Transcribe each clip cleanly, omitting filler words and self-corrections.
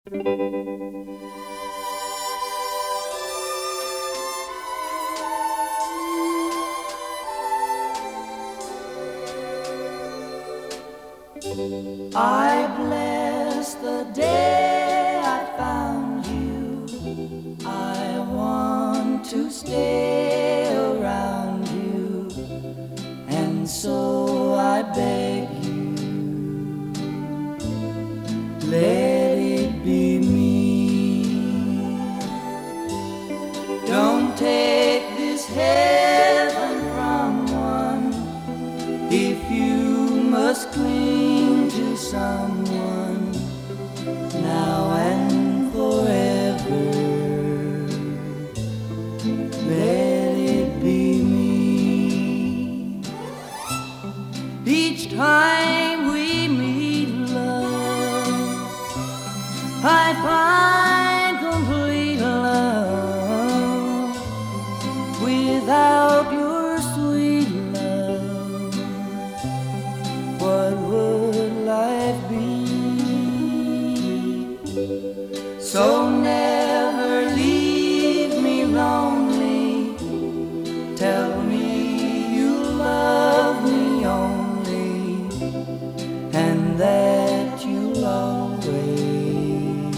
I bless the day I found you. I want to stay around you, and so I beg you, let it be me. Don't take this heaven from one if you must cling to someone now and forever. Let it be me. Each time we meet, love, I find complete love without your sweet love. What would life be? So never leave me lonely. Tell me you love me only, and that you'll always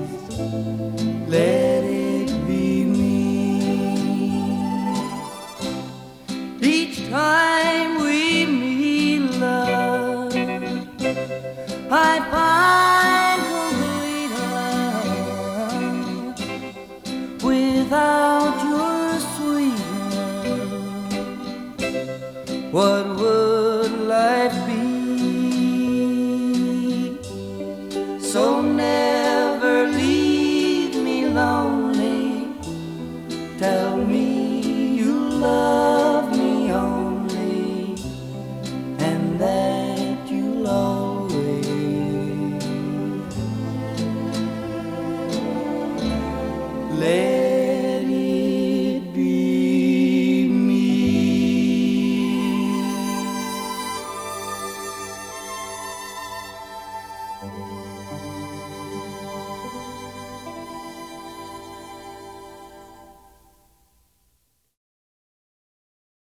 let it be me. Each time we meet, love, I find complete love without your sweet love. What would life be? So never leave me lonely. Tell me you love me only, and that you'll always let it be me.